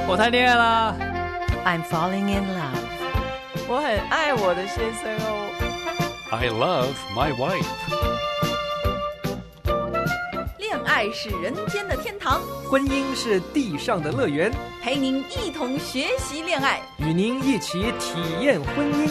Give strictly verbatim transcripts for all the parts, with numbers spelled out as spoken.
我谈恋爱啦 I'm falling in love. 我很爱我的先生哦。 I love my wife. 恋爱是人间的天堂， 婚姻是地上的乐园， 陪您一同学习恋爱， 与您一起体验婚姻。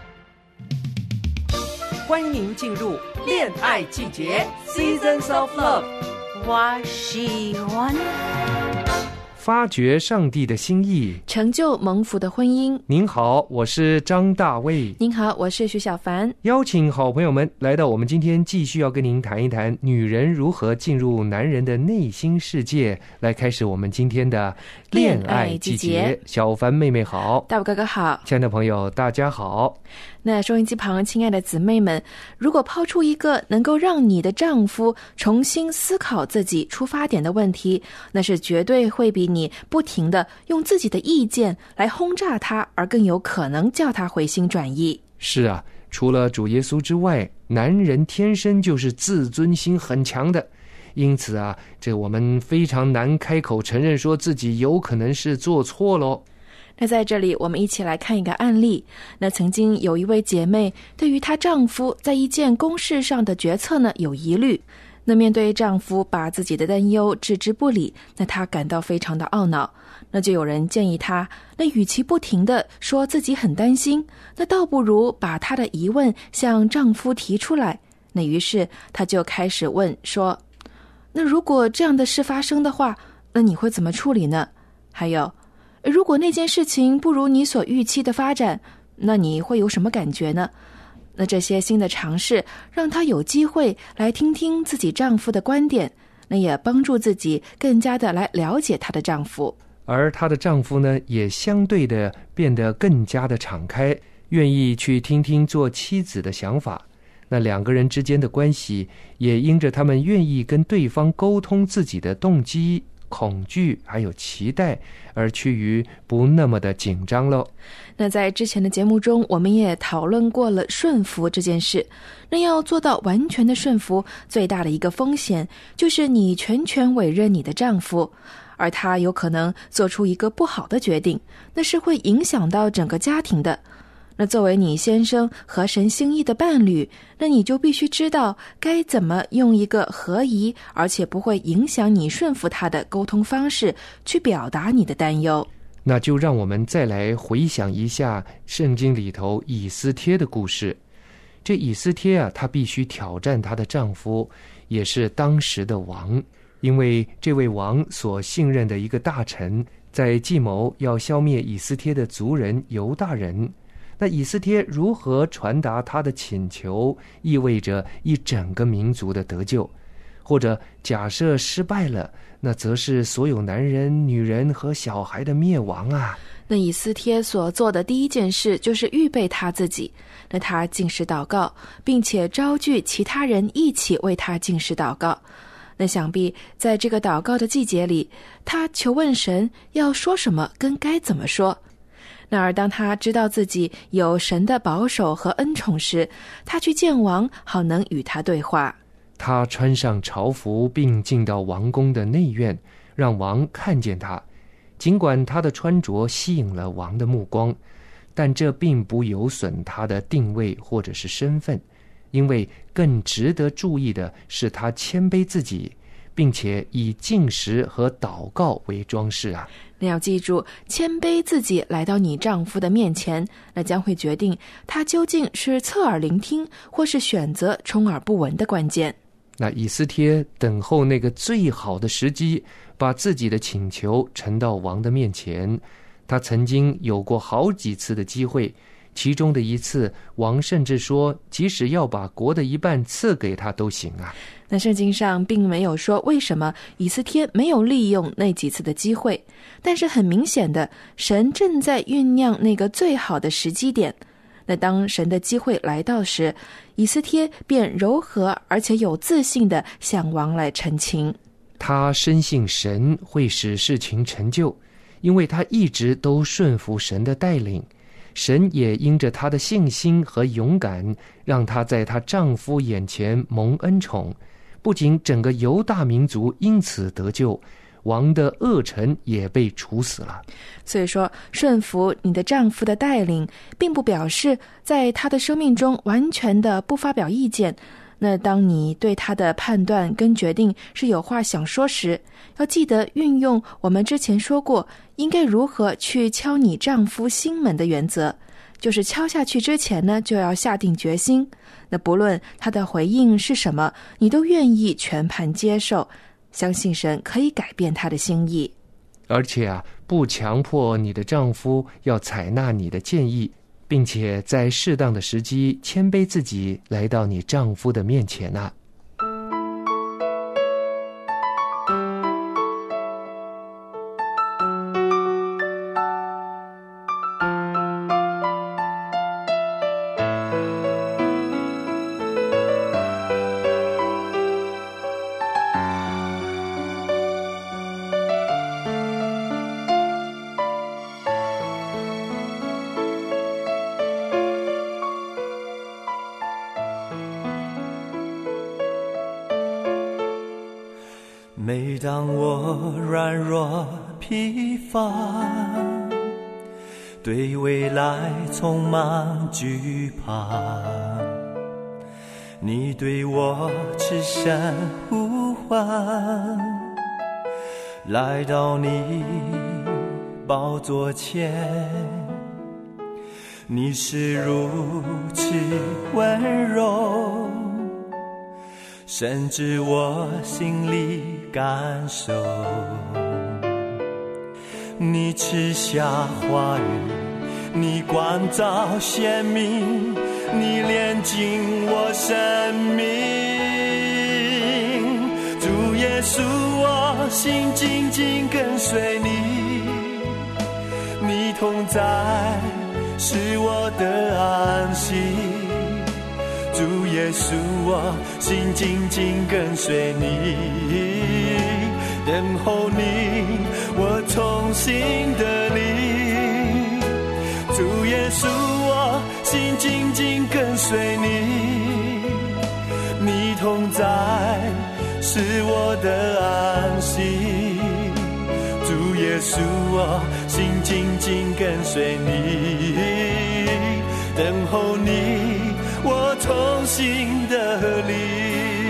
欢迎您进入恋爱季节 Seasons of Love。 我喜欢发掘上帝的心意， 成就蒙福的婚姻。 您好，我是张大卫。 您好，我是徐小凡。 邀请好朋友们来到我们今天继续要跟您谈一谈女人如何进入男人的内心世界，来开始我们今天的恋爱季节。小凡妹妹好， 大卫哥哥好， 亲爱的朋友大家好。 那收音机旁亲爱的姊妹们，如果抛出一个能够让你的丈夫重新思考自己出发点的问题，那是绝对会比你不停地用自己的意见来轰炸他而更有可能叫他回心转意。 是啊，除了主耶稣之外，男人天生就是自尊心很强的，因此啊，这我们非常难开口承认说自己有可能是做错了。 那在这里我们一起来看一个案例。那曾经有一位姐妹对于她丈夫在一件公事上的决策呢有疑虑，那面对丈夫把自己的担忧置之不理，那她感到非常的懊恼。那就有人建议她，那与其不停地说自己很担心，那倒不如把她的疑问向丈夫提出来。那于是她就开始问说，那如果这样的事发生的话，那你会怎么处理呢？还有，如果那件事情不如你所预期的发展，那你会有什么感觉呢？那这些新的尝试让她有机会来听听自己丈夫的观点，那也帮助自己更加的来了解她的丈夫。 而她的丈夫呢，也相对的变得更加的敞开，愿意去听听做妻子的想法。那两个人之间的关系也因着他们愿意跟对方沟通自己的动机、恐惧还有期待，而趋于不那么的紧张了。 那在之前的节目中，我们也讨论过了顺服这件事。那要做到完全的顺服，最大的一个风险就是你全权委任你的丈夫，而他有可能做出一个不好的决定，那是会影响到整个家庭的。那作为你先生合神心意的伴侣，那你就必须知道该怎么用一个合宜而且不会影响你顺服他的沟通方式去表达你的担忧。 那就让我们再来回想一下圣经里头以斯帖的故事。这以斯帖啊，她必须挑战她的丈夫，也是当时的王，因为这位王所信任的一个大臣在计谋要消灭以斯帖的族人犹大人。那以斯帖如何传达他的请求，意味着一整个民族的得救，或者假设失败了，那则是所有男人、女人和小孩的灭亡啊。 那以斯帖所做的第一件事就是预备他自己，那他禁食祷告，并且召聚其他人一起为他禁食祷告。那想必在这个祷告的季节里，他求问神要说什么跟该怎么说。那而当他知道自己有神的保守和恩宠时，他去见王，好能与他对话。 他穿上朝服，并进到王宫的内院，让王看见他。尽管他的穿着吸引了王的目光，但这并不有损他的定位或者是身份，因为更值得注意的是他谦卑自己，并且以禁食和祷告为装饰啊。 那要记住，谦卑自己来到你丈夫的面前，那将会决定他究竟是侧耳聆听，或是选择充耳不闻的关键。 那以斯帖等候那个最好的时机，把自己的请求呈到王的面前。他曾经有过好几次的机会，其中的一次，王甚至说即使要把国的一半赐给他都行啊。 那圣经上并没有说为什么以斯帖没有利用那几次的机会，但是很明显的，神正在酝酿那个最好的时机点。那当神的机会来到时，以斯帖便柔和而且有自信地向王来陈情。 他深信神会使事情成就，因为他一直都顺服神的带领。神也因着她的信心和勇敢，让她在她丈夫眼前蒙恩宠，不仅整个犹大民族因此得救， 王的恶臣也被处死了。 所以说，顺服你的丈夫的带领，并不表示在他的生命中完全的不发表意见。那当你对他的判断跟决定是有话想说时，要记得运用我们之前说过应该如何去敲你丈夫心门的原则，就是敲下去之前呢，就要下定决心。那不论他的回应是什么，你都愿意全盘接受，相信神可以改变他的心意。 而且啊，不强迫你的丈夫要采纳你的建议，并且在适当的时机谦卑自己，来到你丈夫的面前啊。 每当我软弱疲乏，对未来充满惧怕，你对我痴声呼唤，来到你宝座前，你是如此温柔，甚至我心里感受，你赐下话语，你光照鲜明，你炼净我生命。主耶稣，我心紧紧跟随你，你同在是我的安息。主耶稣，我心紧紧跟随你，等候你，我重新得力。主耶稣，我心紧紧跟随你，你同在是我的安息。主耶稣，我心紧紧跟随你，等候你，我重新得力。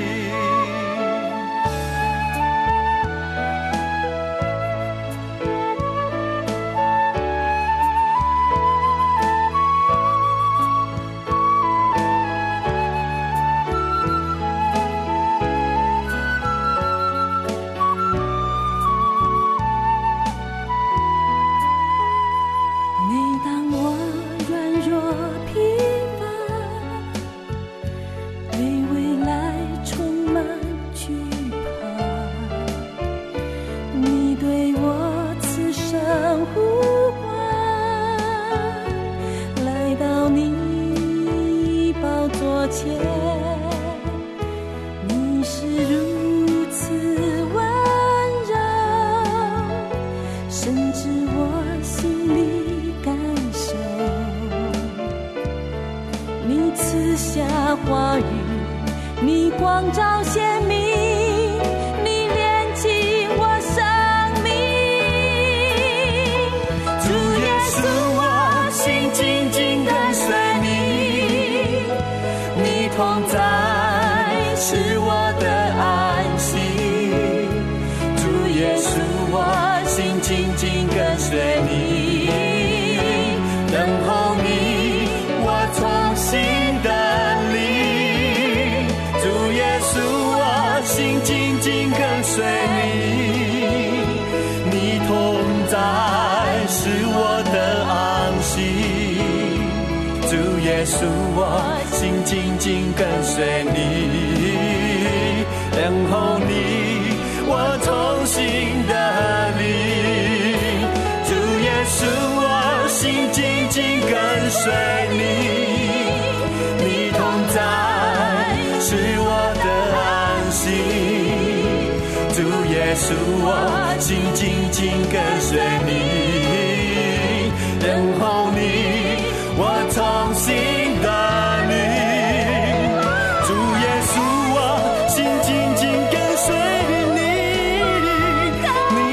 耶稣，我心紧紧跟随你，等候你，我重新得力。主耶稣，我心紧紧跟随你，你同在是我的安息。主耶稣，我心紧紧跟随你，等候你，我重新得力。主耶稣，我心紧紧跟随你，你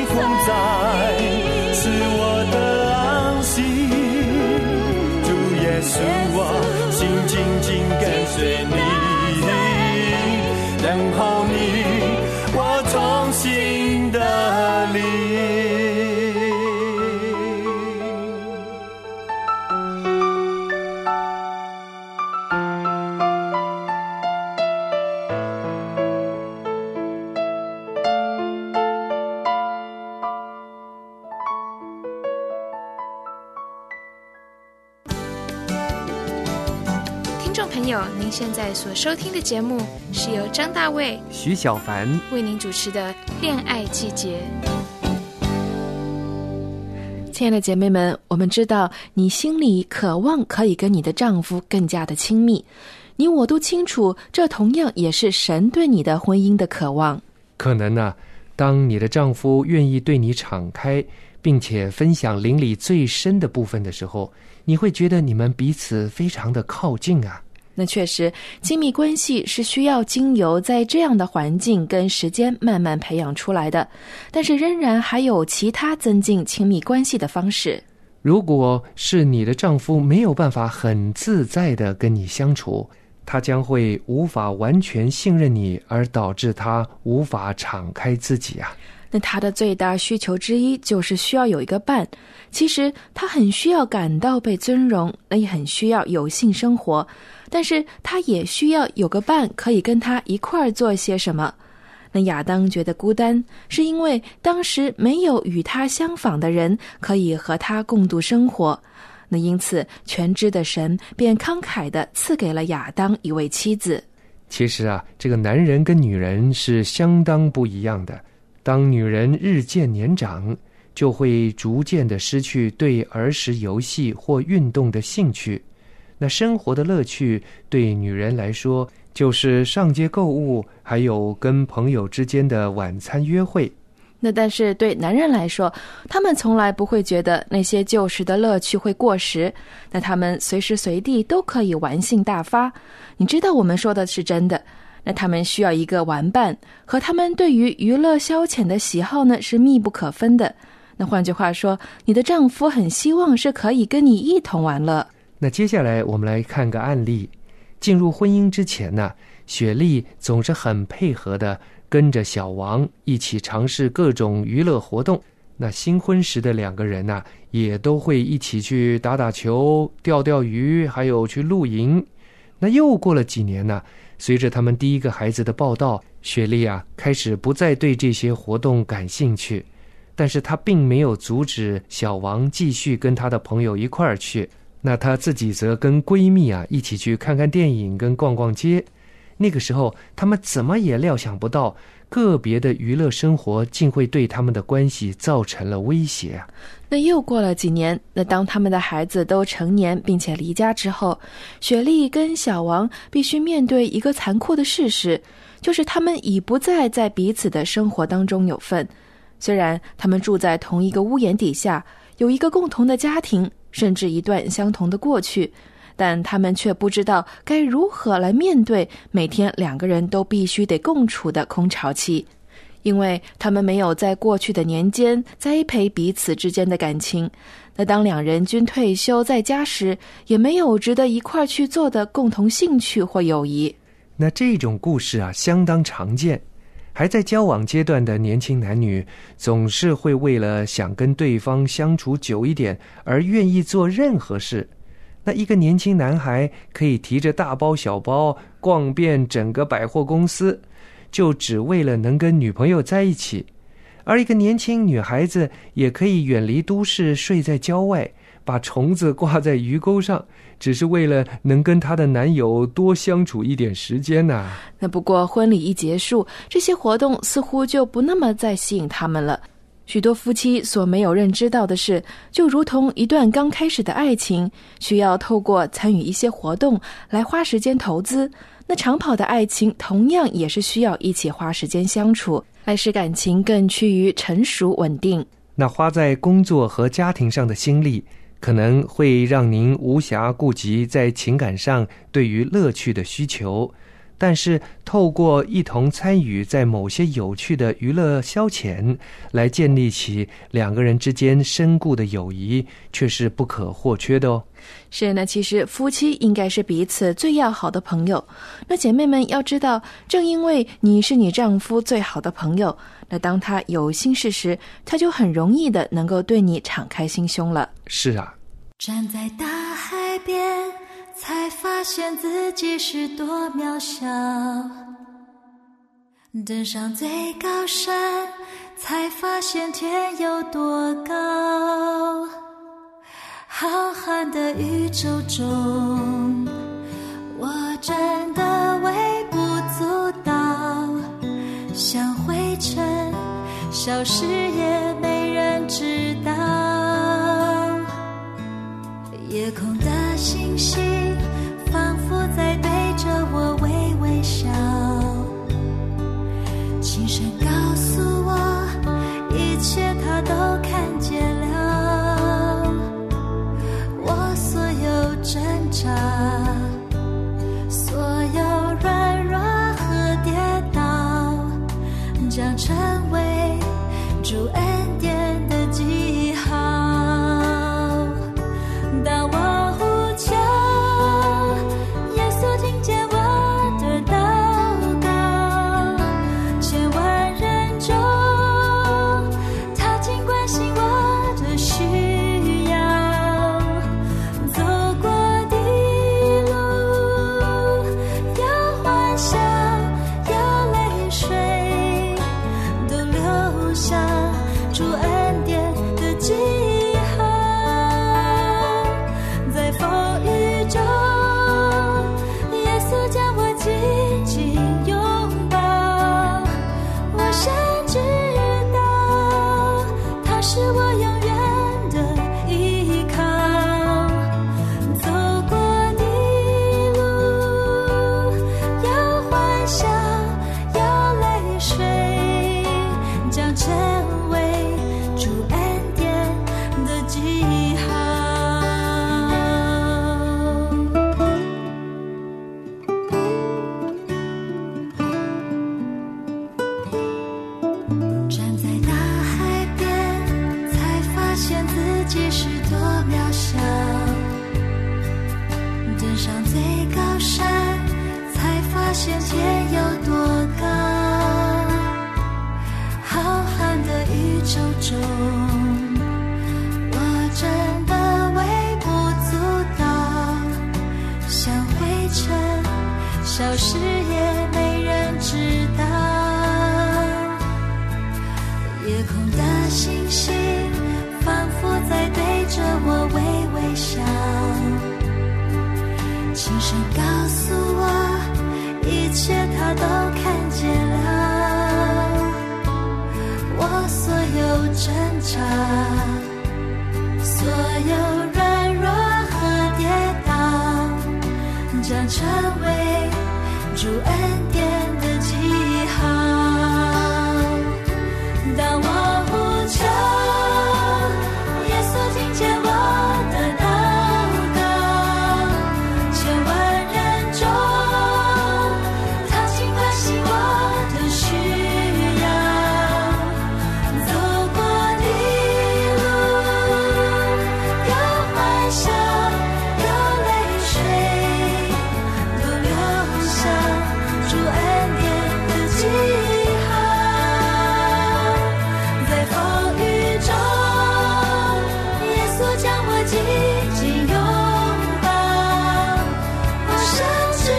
我的安息。主耶稣，我心紧紧跟随你，等候你，我重新的力。 听众朋友，您现在所收听的节目是由张大卫、 徐小凡为您主持的《恋爱季节》。 亲爱的姐妹们，我们知道你心里渴望可以跟你的丈夫更加的亲密，你我都清楚，这同样也是神对你的婚姻的渴望。 可能呢、啊，当你的丈夫愿意对你敞开，并且分享灵里最深的部分的时候，你会觉得你们彼此非常的靠近啊。 那确实，亲密关系是需要经由在这样的环境跟时间慢慢培养出来的，但是仍然还有其他增进亲密关系的方式。 如果是你的丈夫没有办法很自在地跟你相处，他将会无法完全信任你，而导致他无法敞开自己啊。 那他的最大需求之一就是需要有一个伴，其实他很需要感到被尊荣，那也很需要有性生活，但是他也需要有个伴可以跟他一块儿做些什么。那亚当觉得孤单，是因为当时没有与他相仿的人可以和他共度生活，那因此全知的神便慷慨地赐给了亚当一位妻子。 其实啊，这个男人跟女人是相当不一样的。当女人日渐年长，就会逐渐地失去对儿时游戏或运动的兴趣。那生活的乐趣对女人来说，就是上街购物，还有跟朋友之间的晚餐约会。 那但是对男人来说，他们从来不会觉得那些旧时的乐趣会过时，那他们随时随地都可以玩性大发。你知道我们说的是真的。那他们需要一个玩伴，和他们对于娱乐消遣的喜好呢是密不可分的。那换句话说，你的丈夫很希望是可以跟你一同玩乐。 那接下来我们来看个案例。进入婚姻之前呢，雪莉总是很配合的跟着小王一起尝试各种娱乐活动。那新婚时的两个人呢，也都会一起去打打球、钓钓鱼，还有去露营。那又过了几年呢，随着他们第一个孩子的报道，雪莉啊开始不再对这些活动感兴趣，但是她并没有阻止小王继续跟他的朋友一块儿去。那她自己则跟闺蜜啊一起去看看电影跟逛逛街。那个时候他们怎么也料想不到，个别的娱乐生活竟会对他们的关系造成了威胁啊。 那又过了几年，那当他们的孩子都成年并且离家之后，雪莉跟小王必须面对一个残酷的事实，就是他们已不再在彼此的生活当中有份。虽然他们住在同一个屋檐底下，有一个共同的家庭，甚至一段相同的过去，但他们却不知道该如何来面对每天两个人都必须得共处的空巢期。因为他们没有在过去的年间栽培彼此之间的感情，那当两人均退休在家时，也没有值得一块去做的共同兴趣或友谊。 那这种故事啊，相当常见。还在交往阶段的年轻男女，总是会为了想跟对方相处久一点，而愿意做任何事。那一个年轻男孩可以提着大包小包逛遍整个百货公司，就只为了能跟女朋友在一起。而一个年轻女孩子也可以远离都市，睡在郊外，把虫子挂在鱼钩上，只是为了能跟她的男友多相处一点时间啊。 那不过婚礼一结束，这些活动似乎就不那么再吸引他们了。许多夫妻所没有认知到的是，就如同一段刚开始的爱情，需要透过参与一些活动来花时间投资，那长跑的爱情同样也是需要一起花时间相处，来使感情更趋于成熟稳定。 那花在工作和家庭上的心力，可能会让您无暇顾及在情感上对于乐趣的需求。 但是透过一同参与在某些有趣的娱乐消遣来建立起两个人之间深固的友谊，却是不可或缺的哦。 是呢，其实夫妻应该是彼此最要好的朋友。那姐妹们要知道，正因为你是你丈夫最好的朋友，那当他有心事时，他就很容易的能够对你敞开心胸了。 是啊， 站在大海边，才发现自己是多渺小，登上最高山，才发现天有多高。浩瀚的宇宙中，我真的微不足道，像灰尘消失也没人知道。夜空的星星仿佛在对着我微微笑，轻声告诉我，一切他都看见了。我所有挣扎，所有软弱和跌倒，将成为主恩典的记号。当我呼求，耶稣听见我的祷告，千万人中，他尽关心我的需要。走过的路，有欢笑，有泪水，都留下主恩典的记号。在风雨中，耶稣将我紧紧拥抱，我深知道他是我永远的依靠。走过的路，有欢笑，有泪水，将成为主恩典的记号。站在大海边，才发现自己是多渺小，登上最高山，才发现天有多高。浩瀚的宇宙中，我真的微不足道，像灰尘消失也没人知道。夜空的星星仿佛在对着我微微笑，轻声告诉我，一切他都看见了。我所有挣扎，所有软弱和跌倒，将成为主恩典的记号。当我呼求，耶稣听见我的祷告，千万人中，他尽关心我的需要。走过的路，有欢笑，有泪水，都留下主恩典的记号。在风雨中，耶稣将我紧紧拥抱，我深知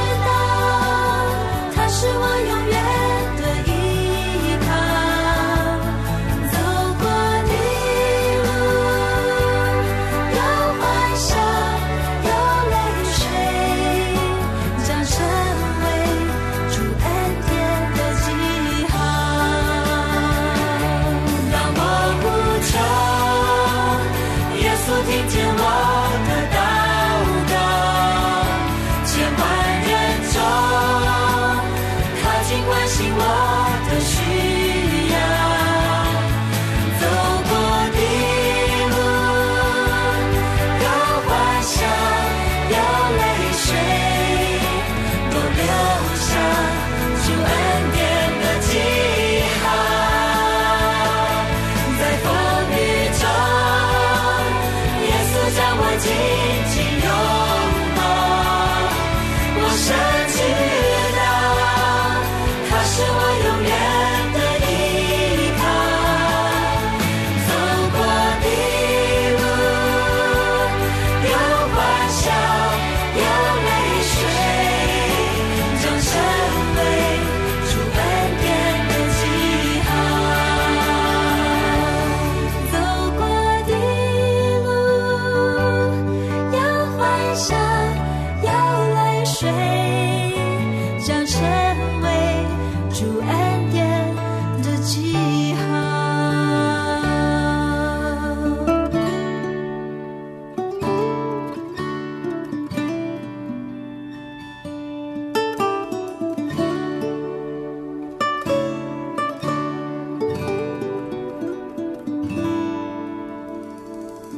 道他是我永远的依靠。走过的路，有欢笑，有泪水，将成为主恩典的记号。当我呼求，耶稣听见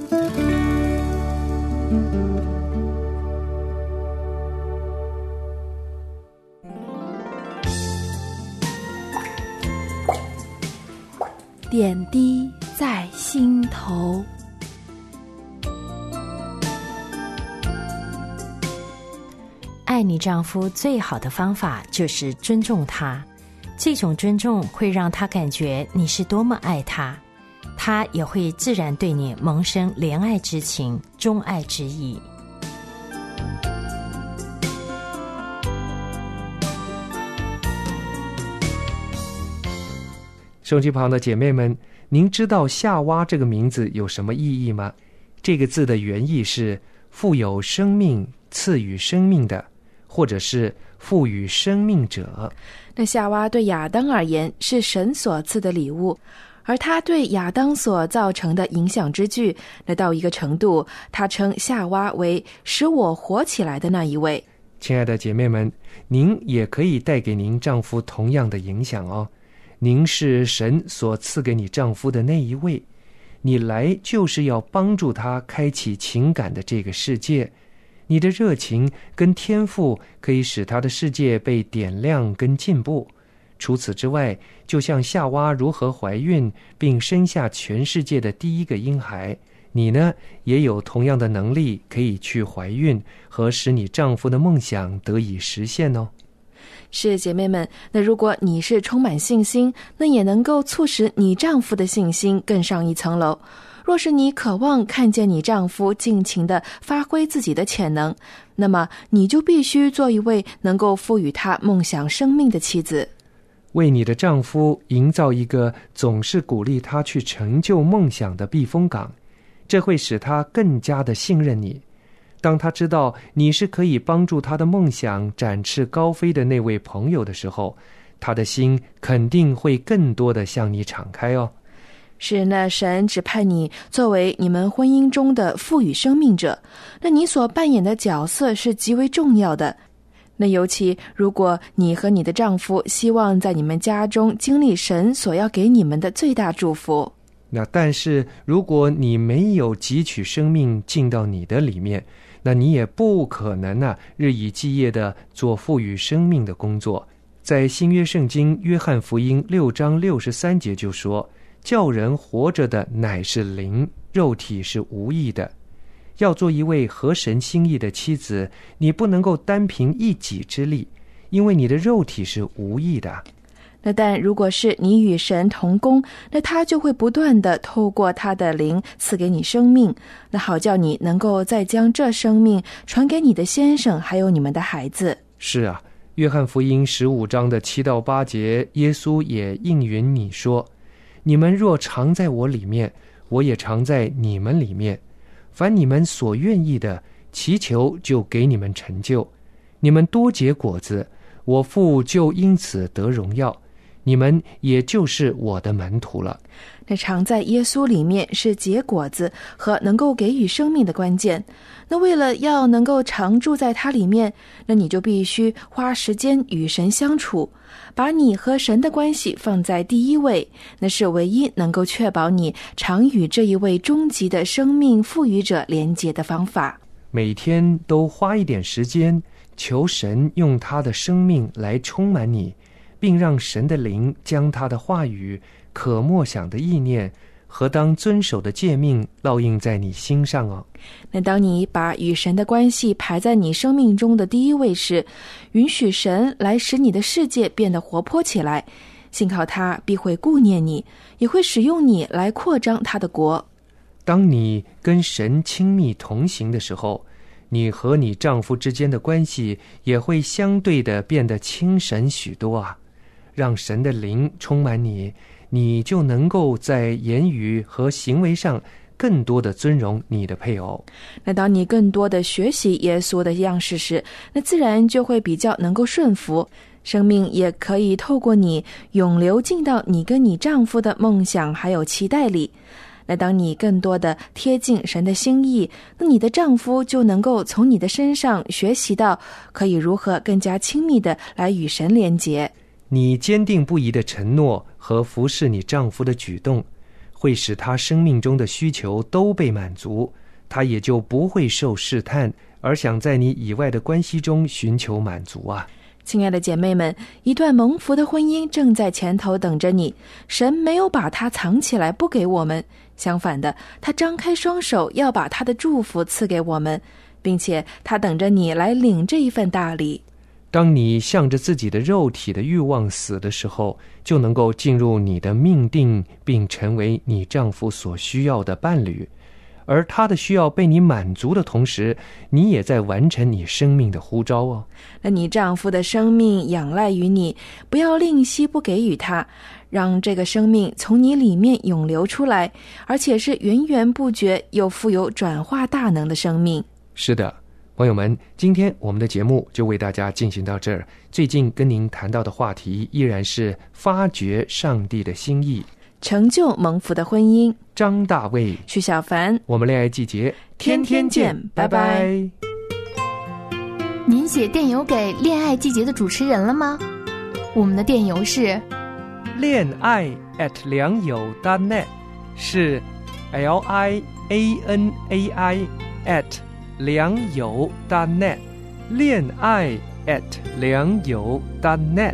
点滴在心头。 爱你丈夫最好的方法就是尊重他，这种尊重会让他感觉你是多么爱他，他也会自然对你萌生怜爱之情、钟爱之意。 收音机旁的姐妹们，您知道夏娃这个名字有什么意义吗？这个字的原意是富有生命、赐予生命的，或者是赋予生命者。 那夏娃对亚当而言是神所赐的礼物，而他对亚当所造成的影响之巨，那到一个程度，他称夏娃为使我活起来的那一位。 亲爱的姐妹们，您也可以带给您丈夫同样的影响哦。您是神所赐给你丈夫的那一位，你来就是要帮助他开启情感的这个世界。你的热情跟天赋可以使他的世界被点亮跟进步。除此之外，就像夏娃如何怀孕并生下全世界的第一个婴孩，你呢也有同样的能力可以去怀孕和使你丈夫的梦想得以实现哦。 是姐妹们，那如果你是充满信心，那也能够促使你丈夫的信心更上一层楼。若是你渴望看见你丈夫尽情地发挥自己的潜能，那么你就必须做一位能够赋予他梦想生命的妻子。 为你的丈夫营造一个总是鼓励他去成就梦想的避风港，这会使他更加的信任你。当他知道你是可以帮助他的梦想展翅高飞的那位朋友的时候，他的心肯定会更多的向你敞开哦。 是，那神指派你作为你们婚姻中的赋予生命者，那你所扮演的角色是极为重要的。那尤其如果你和你的丈夫希望在你们家中经历神所要给你们的最大祝福， 那但是如果你没有汲取生命进到你的里面，那你也不可能啊日以继夜的做赋予生命的工作。在新约圣经约翰福音六章六十三节就说，叫人活着的乃是灵，肉体是无益的。要做一位合神心意的妻子，你不能够单凭一己之力，因为你的肉体是无益的。 那但如果是你与神同工，那他就会不断地透过他的灵赐给你生命，那好叫你能够再将这生命传给你的先生还有你们的孩子。 是啊，约翰福音十五章的七到八节，耶稣也应允你说，你们若常在我里面，我也常在你们里面，凡你们所愿意的，祈求就给你们成就。你们多结果子，我父就因此得荣耀，你们也就是我的门徒了。 那常在耶稣里面是结果子和能够给予生命的关键。那为了要能够常住在他里面，那你就必须花时间与神相处，把你和神的关系放在第一位，那是唯一能够确保你常与这一位终极的生命赋予者连结的方法。 每天都花一点时间，求神用他的生命来充满你，并让神的灵将他的话语、可默想的意念和当遵守的诫命烙印在你心上哦。 那当你把与神的关系排在你生命中的第一位时，允许神来使你的世界变得活泼起来，信靠他必会顾念你，也会使用你来扩张他的国。 当你跟神亲密同行的时候，你和你丈夫之间的关系也会相对的变得亲神许多啊。让神的灵充满你，你就能够在言语和行为上更多的尊荣你的配偶。 那当你更多的学习耶稣的样式时，那自然就会比较能够顺服，生命也可以透过你涌流进到你跟你丈夫的梦想还有期待里。那当你更多的贴近神的心意，那你的丈夫就能够从你的身上学习到可以如何更加亲密的来与神连结。 你坚定不移的承诺和服侍你丈夫的举动， 会使他生命中的需求都被满足，他也就不会受试探，而想在你以外的关系中寻求满足啊。 亲爱的姐妹们，一段蒙福的婚姻正在前头等着你，神没有把它藏起来不给我们，相反的，他张开双手要把他的祝福赐给我们，并且他等着你来领这一份大礼。 当你向着自己的肉体的欲望死的时候，就能够进入你的命定，并成为你丈夫所需要的伴侣，而他的需要被你满足的同时，你也在完成你生命的呼召哦。 那你丈夫的生命仰赖于你，不要吝惜不给予他，让这个生命从你里面涌流出来，而且是源源不绝又富有转化大能的生命。 是的，朋友们，今天我们的节目就为大家进行到这儿。最近跟您谈到的话题依然是发掘上帝的心意， 成就蒙福的婚姻。 张大卫、 徐小凡， 我们恋爱季节天天见，拜拜。 您写电邮给恋爱季节的主持人了吗？我们的电邮是恋爱 at 良友 dot net， 是 L I A N A I at 良友 dot net， 恋爱 at 良友 dot net。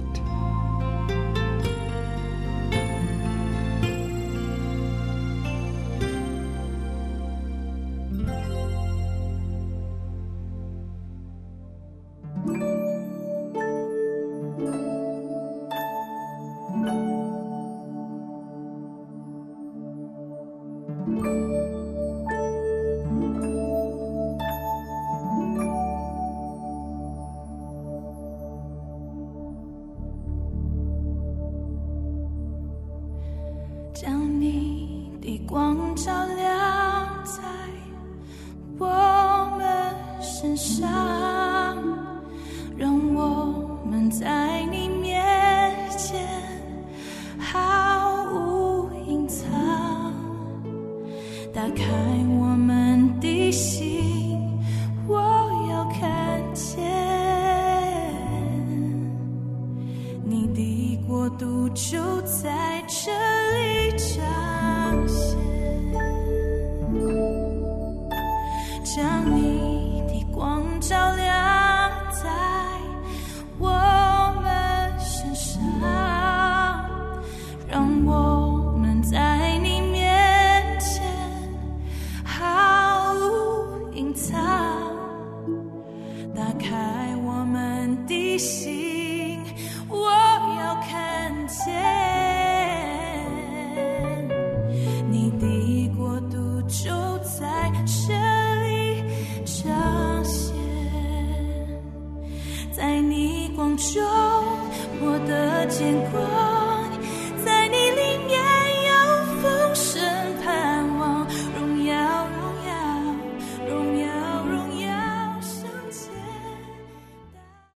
将你的光照亮在我们身上，让我们在你面前毫无隐藏，打开我们的心，我要看见你的国度就在这里彰显，将你的光照亮在我们身上，让我们在你面前毫无隐藏，打开我们的心，我要看见你的国度就在这里彰显，在你光中我的见光